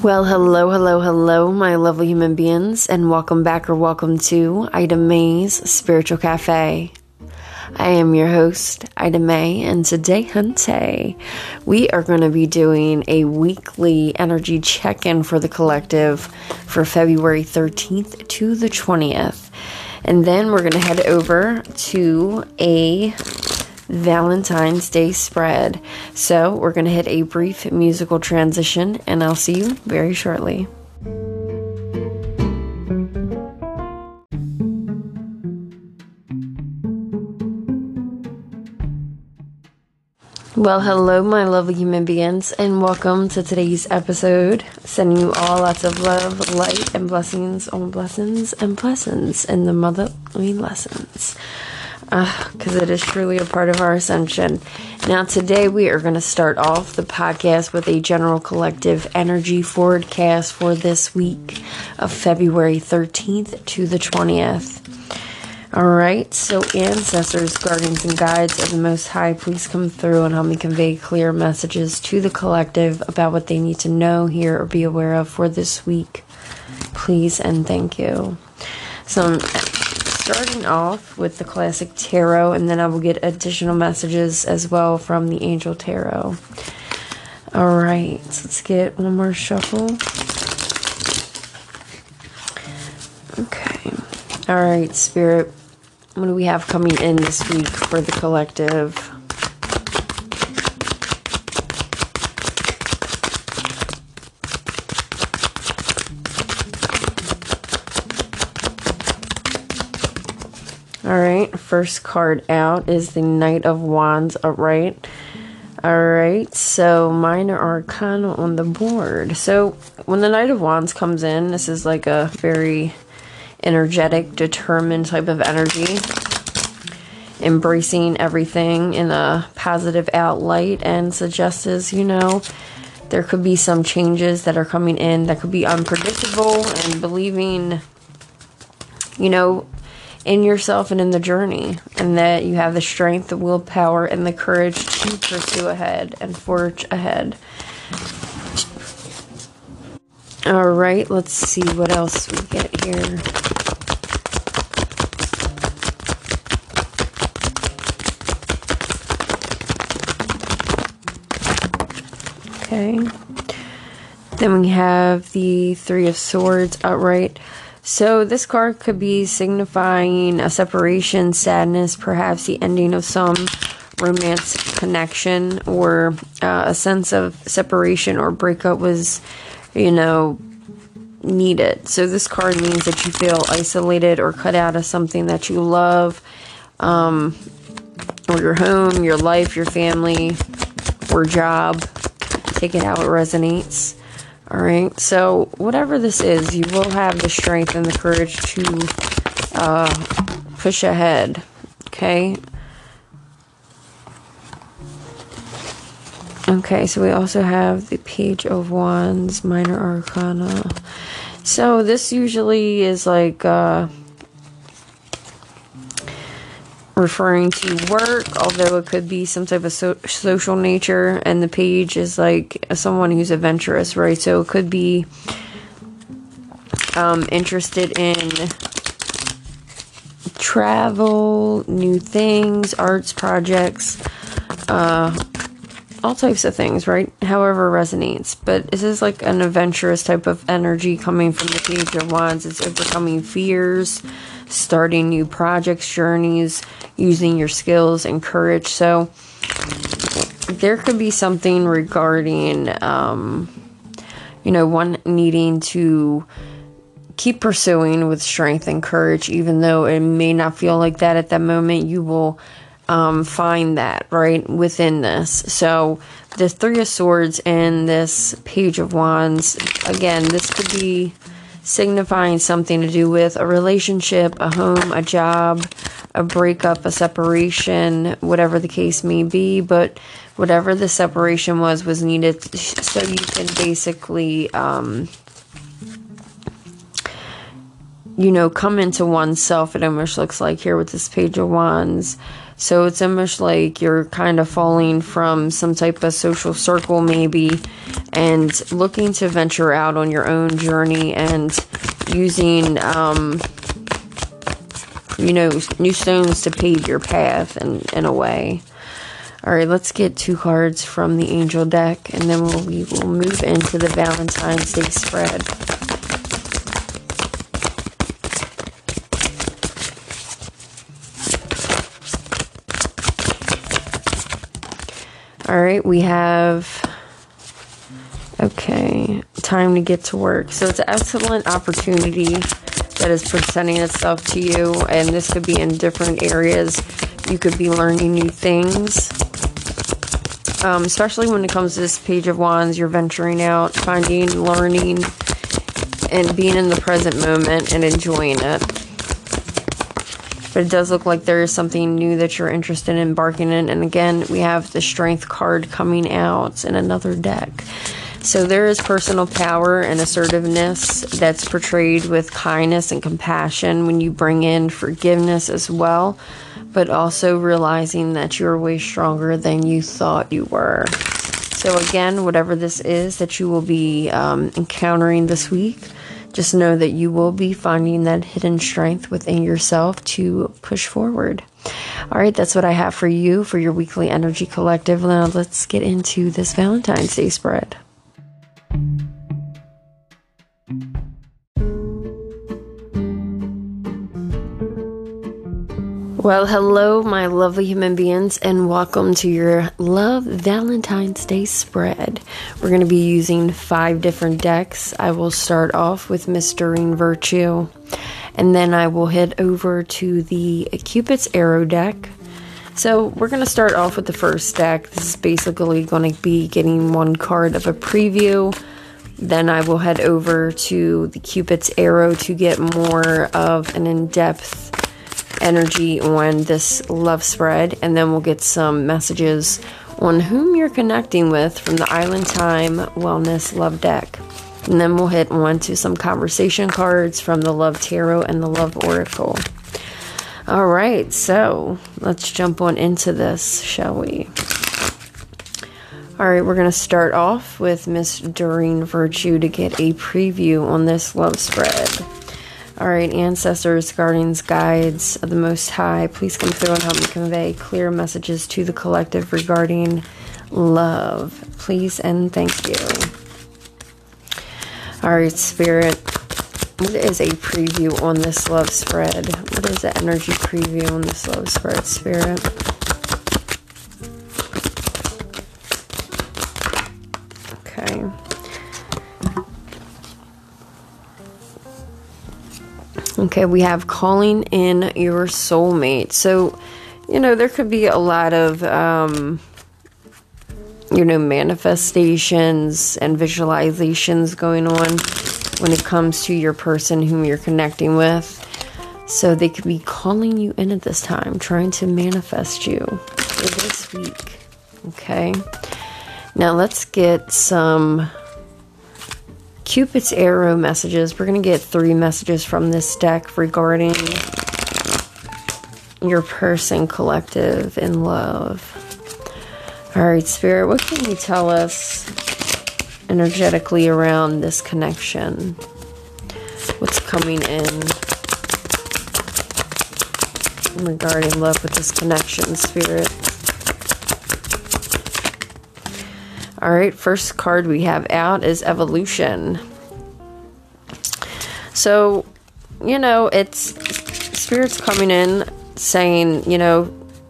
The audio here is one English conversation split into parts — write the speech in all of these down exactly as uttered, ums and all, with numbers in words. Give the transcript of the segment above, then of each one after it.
Well, hello, hello, hello, my lovely human beings, and welcome back or welcome to Ida May's Spiritual Cafe. I am your host, Ida May, and today, Hunte, we are going to be doing a weekly energy check-in for the collective for February thirteenth to the twentieth. And then we're going to head over to a Valentine's Day spread. So we're going to hit a brief musical transition, and I'll see you very shortly. Well, hello, my lovely human beings, and welcome to today's episode. Sending you all lots of love, light, and blessings on blessings and blessings in the motherly lessons. Because uh, it is truly a part of our ascension. Now, today we are going to start off the podcast with a general collective energy forecast for this week of February thirteenth to the twentieth. Alright, so ancestors, guardians, and guides of the Most High, please come through and help me convey clear messages to the collective about what they need to know, hear, or be aware of for this week. Please and thank you. So, I'm starting off with the classic tarot, and then I will get additional messages as well from the angel tarot. Alright, so let's get one more shuffle. Okay. Alright, Spirit. What do we have coming in this week for the collective? Alright, first card out is the Knight of Wands upright. Alright, so minor arcana on the board. So when the Knight of Wands comes in, this is like a very energetic, determined type of energy, embracing everything in a positive outlight, and suggests, you know, there could be some changes that are coming in that could be unpredictable, and believing, you know, in yourself and in the journey, and that you have the strength, the willpower, and the courage to pursue ahead and forge ahead. Alright, let's see what else we get here. Okay. Then we have the Three of Swords outright. So this card could be signifying a separation, sadness, perhaps the ending of some romantic connection, or uh, a sense of separation or breakup was, you know, needed. So this card means that you feel isolated or cut out of something that you love, um, or your home, your life, your family, or job. Take it how it resonates. Alright, so whatever this is, you will have the strength and the courage to uh, push ahead. Okay? Okay, so we also have the Page of Wands, Minor Arcana. So this usually is like uh, referring to work, although it could be some type of so- social nature, and the Page is like someone who's adventurous, right? So it could be um, interested in travel, new things, arts projects, uh, all types of things, right? However resonates. But this is like an adventurous type of energy coming from the Page of Wands. It's overcoming fears, starting new projects, journeys, using your skills and courage. So there could be something regarding, um, you know, one needing to keep pursuing with strength and courage, even though it may not feel like that at that moment. You will um, find that, right, within this. So the Three of Swords and this Page of Wands, again, this could be signifying something to do with a relationship, a home, a job, a breakup, a separation, whatever the case may be. But whatever the separation was, was needed so you can basically, um, you know, come into oneself. It almost looks like here with this Page of Wands. So it's almost like you're kind of falling from some type of social circle maybe, and looking to venture out on your own journey and using, um, you know, new stones to pave your path in, in a way. All right, let's get two cards from the angel deck, and then we'll, we will move into the Valentine's Day spread. All right, we have, okay, time to get to work. So it's an excellent opportunity that is presenting itself to you, and this could be in different areas. You could be learning new things, um, especially when it comes to this Page of Wands. You're venturing out, finding, learning, and being in the present moment and enjoying it. But it does look like there is something new that you're interested in embarking in. And again, we have the Strength card coming out in another deck. So there is personal power and assertiveness that's portrayed with kindness and compassion when you bring in forgiveness as well. But also realizing that you're way stronger than you thought you were. So again, whatever this is that you will be um, encountering this week, just know that you will be finding that hidden strength within yourself to push forward. All right, that's what I have for you for your weekly energy collective. Now let's get into this Valentine's Day spread. Well, hello, my lovely human beings, and welcome to your Love Valentine's Day spread. We're going to be using five different decks. I will start off with Miss Doreen Virtue, and then I will head over to the Cupid's Arrow deck. So we're going to start off with the first deck. This is basically going to be getting one card of a preview. Then I will head over to the Cupid's Arrow to get more of an in-depth energy on this love spread, and then we'll get some messages on whom you're connecting with from the Island Time Wellness Love deck. And then we'll hit on to some conversation cards from the Love Tarot and the Love Oracle. All right, so let's jump on into this, shall we? All right, we're going to start off with Miss Doreen Virtue to get a preview on this love spread. All right, ancestors, guardians, guides of the Most High, please come through and help me convey clear messages to the collective regarding love. Please and thank you. All right, Spirit, what is a preview on this love spread? What is the energy preview on this love spread, Spirit? Okay. Okay, we have calling in your soulmate. So, you know, there could be a lot of, um, you know, manifestations and visualizations going on when it comes to your person whom you're connecting with. So they could be calling you in at this time, trying to manifest you for this week. Okay. Now let's get some Cupid's Arrow messages. We're going to get three messages from this deck regarding your person, collective, in love. All right, Spirit, what can you tell us energetically around this connection? What's coming in regarding love with this connection, Spirit? All right, first card we have out is Evolution. So, you know, it's Spirit's coming in saying, you know,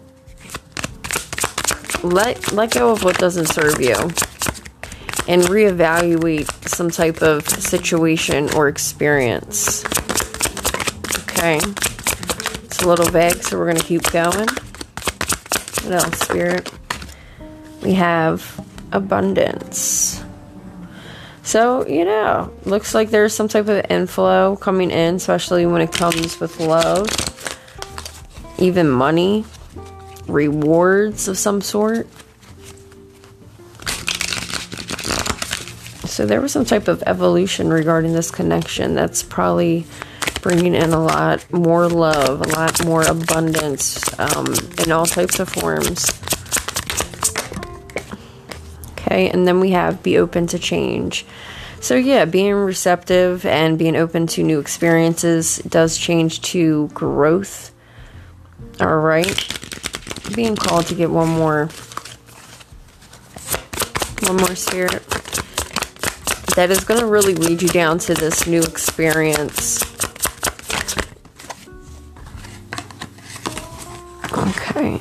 let let go of what doesn't serve you and reevaluate some type of situation or experience. Okay. It's a little vague, so we're going to keep going. What else, Spirit? We have abundance. So, you know, looks like there's some type of inflow coming in, especially when it comes with love, even money, rewards of some sort. So there was some type of evolution regarding this connection that's probably bringing in a lot more love, a lot more abundance, um, in all types of forms. Okay, and then we have be open to change. So yeah, being receptive and being open to new experiences does change to growth. All right, being called to get one more, one more spirit. That is going to really lead you down to this new experience. Okay.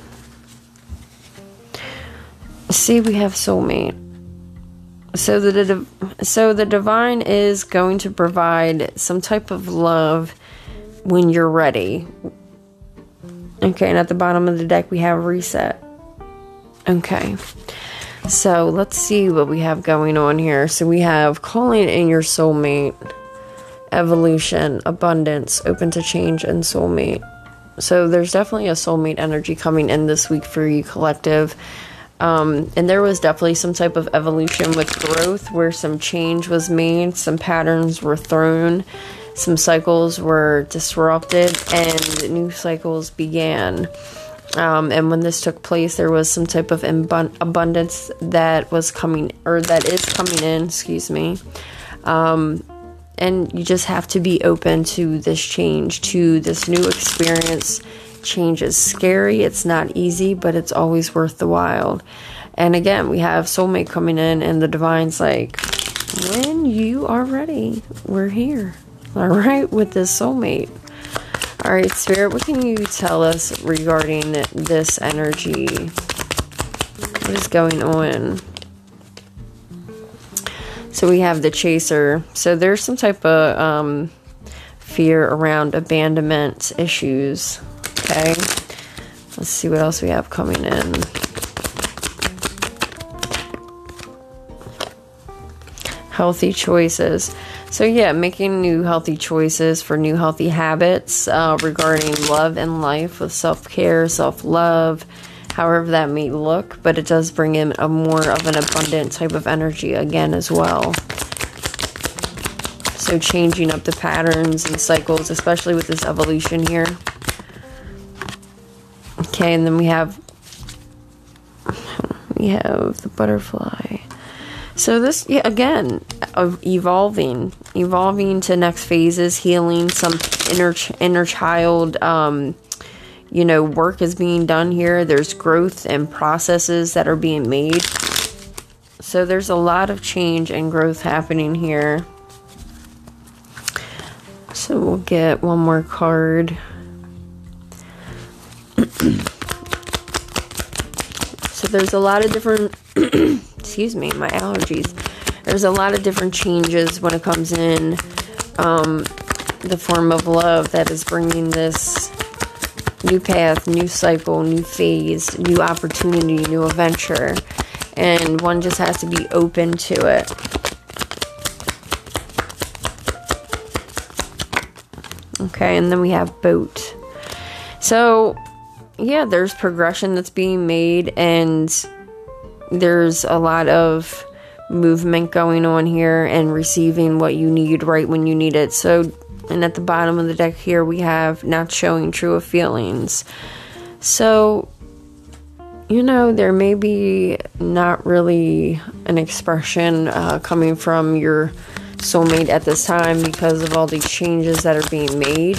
See, we have soulmate. So the so the divine is going to provide some type of love when you're ready. Okay, and at the bottom of the deck we have reset. Okay. So let's see what we have going on here. So we have calling in your soulmate, evolution, abundance, open to change, and soulmate. So there's definitely a soulmate energy coming in this week for you, collective. Um, and there was definitely some type of evolution with growth where some change was made, some patterns were thrown, some cycles were disrupted, and new cycles began. Um, and when this took place, there was some type of imbu- abundance that was coming, or that is coming in, excuse me. Um, and you just have to be open to this change, to this new experience. Change is scary, it's not easy, but it's always worth the while. And again, we have soulmate coming in, and the divine's like, when you are ready, we're here. All right, with this soulmate. All right, Spirit, what can you tell us regarding this energy? What is going on? So we have the Chaser. So there's some type of um, fear around abandonment issues. Okay. Let's see what else we have coming in. Healthy choices. So yeah, making new healthy choices for new healthy habits uh, regarding love and life with self-care, self-love, however that may look. But it does bring in a more of an abundant type of energy again as well. So changing up the patterns and cycles, especially with this evolution here. Okay, and then we have we have the butterfly. So this, yeah, again, uh, evolving, evolving to next phases, healing, some inner inner child, um, you know, work is being done here. There's growth and processes that are being made. So there's a lot of change and growth happening here. So we'll get one more card. So there's a lot of different, excuse me, my allergies. There's a lot of different changes when it comes in um, the form of love that is bringing this new path, new cycle, new phase, new opportunity, new adventure. And one just has to be open to it. Okay, and then we have boat. So yeah, there's progression that's being made, and there's a lot of movement going on here and receiving what you need right when you need it. So, and at the bottom of the deck here, we have not showing true feelings. So, you know, there may be not really an expression uh, coming from your soulmate at this time because of all these changes that are being made.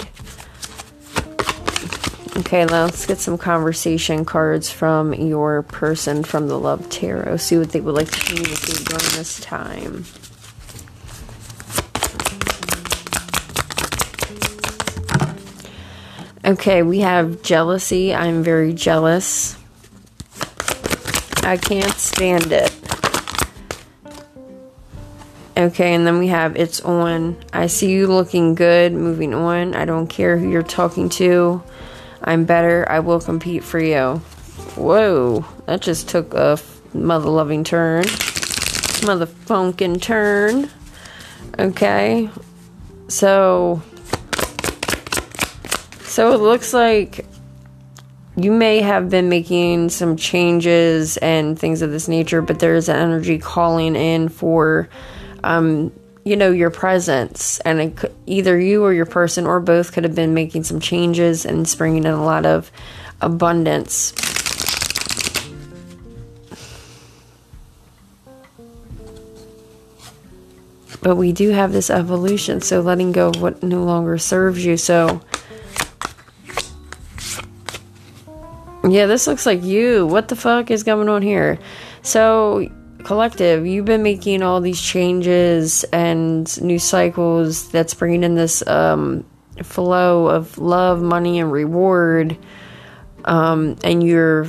Okay, let's get some conversation cards from your person from the Love Tarot. See what they would like to communicate during this time. Okay, we have jealousy. I'm very jealous. I can't stand it. Okay, and then we have it's on. I see you looking good. Moving on. I don't care who you're talking to. I'm better. I will compete for you. Whoa, that just took a mother-loving turn. Mother-funkin' turn. Okay. So, so it looks like you may have been making some changes and things of this nature, but there is an energy calling in for um, you know, your presence. And it could, either you or your person or both could have been making some changes and bringing in a lot of abundance. But we do have this evolution, so letting go of what no longer serves you. So, yeah, this looks like you. What the fuck is going on here? So, collective, you've been making all these changes and new cycles that's bringing in this um, flow of love, money, and reward. Um, and you're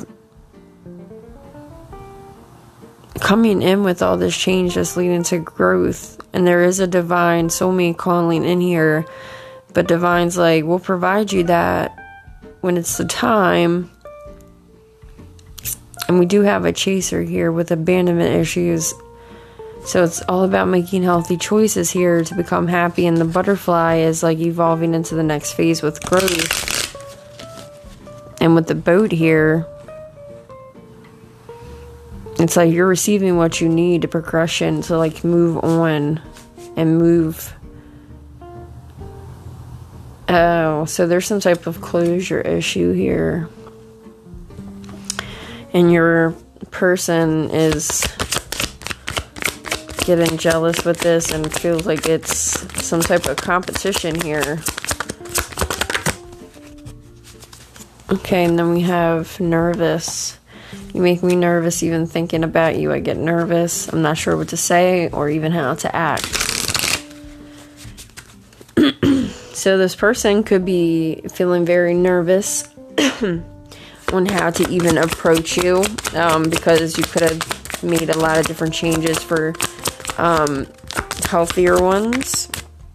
coming in with all this change that's leading to growth. And there is a divine soulmate calling in here. But divine's like, we'll provide you that when it's the time. And we do have a chaser here with abandonment issues. So it's all about making healthy choices here to become happy. And the butterfly is like evolving into the next phase with growth. And with the boat here, it's like you're receiving what you need to progression to like move on and move. Oh, so there's some type of closure issue here. And your person is getting jealous with this and feels like it's some type of competition here. Okay, and then we have nervous. You make me nervous even thinking about you. I get nervous. I'm not sure what to say or even how to act. So this person could be feeling very nervous on how to even approach you, um, because you could have made a lot of different changes for um, healthier ones.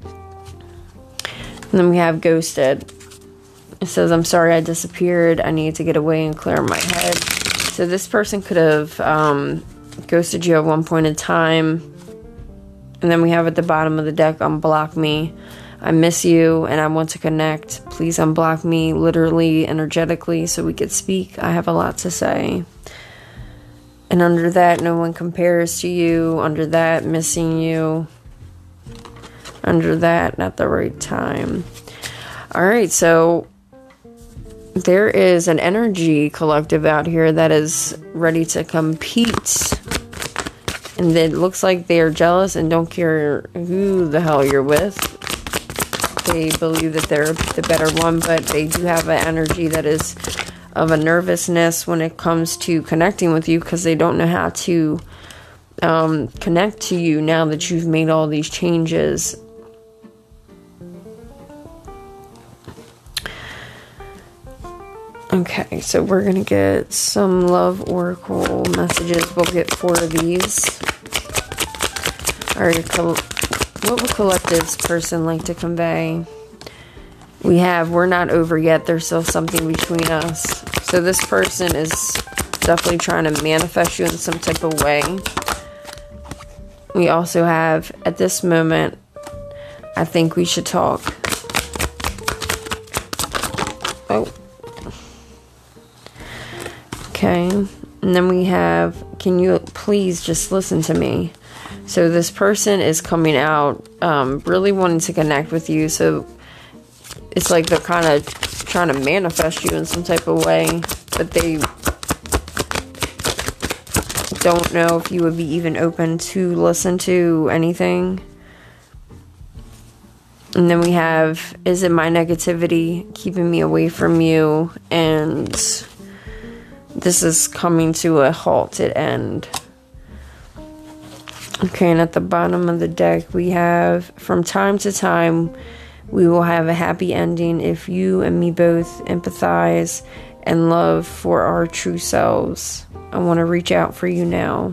And then we have ghosted. It says, I'm sorry I disappeared. I need to get away and clear my head. So this person could have um, ghosted you at one point in time. And then we have at the bottom of the deck, unblock me. I miss you and I want to connect. Please unblock me, literally, energetically, so we could speak. I have a lot to say. And under that, no one compares to you. Under that, missing you. Under that, not the right time. Alright, so there is an energy collective out here that is ready to compete. And it looks like they are jealous and don't care who the hell you're with. They believe that they're the better one, but they do have an energy that is of a nervousness when it comes to connecting with you, because they don't know how to um, connect to you now that you've made all these changes. Okay, so we're going to get some love oracle messages. We'll get four of these. Alright, what would collective's person like to convey? We have, we're not over yet. There's still something between us. So this person is definitely trying to manifest you in some type of way. We also have, at this moment, I think we should talk. Oh. Okay. And then we have, can you please just listen to me? So this person is coming out, um, really wanting to connect with you. So it's like they're kind of trying to manifest you in some type of way, but they don't know if you would be even open to listen to anything. And then we have, is it my negativity keeping me away from you? And this is coming to a halted end. Okay, and at the bottom of the deck, we have, from time to time, we will have a happy ending if you and me both empathize and love for our true selves. I want to reach out for you now.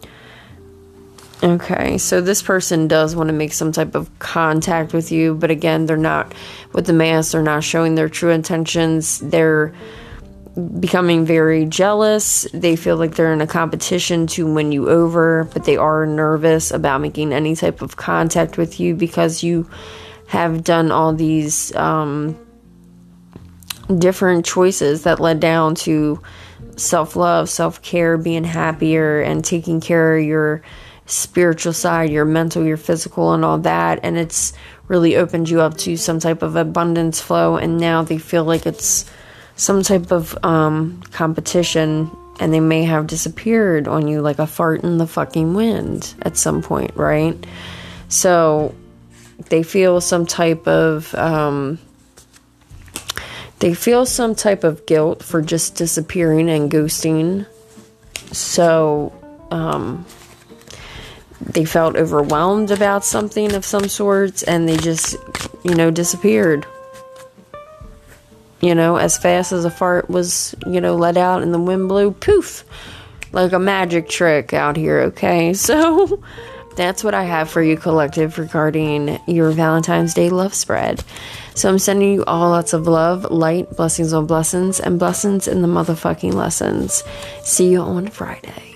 Okay, so this person does want to make some type of contact with you, but again, they're not, with the mask, they're not showing their true intentions. They're becoming very jealous. They feel like they're in a competition to win you over, but they are nervous about making any type of contact with you because you have done all these um, different choices that led down to self-love, self-care, being happier, and taking care of your spiritual side, your mental, your physical, and all that. And it's really opened you up to some type of abundance flow. And now they feel like it's some type of um, competition, and they may have disappeared on you like a fart in the fucking wind at some point, right? So they feel some type of um, they feel some type of guilt for just disappearing and ghosting. So um, they felt overwhelmed about something of some sorts, and they just, you know, disappeared. You know, as fast as a fart was, you know, let out and the wind blew, poof, like a magic trick out here, okay? So that's what I have for you, collective, regarding your Valentine's Day love spread. So I'm sending you all lots of love, light, blessings on blessings, and blessings in the motherfucking lessons. See you on Friday.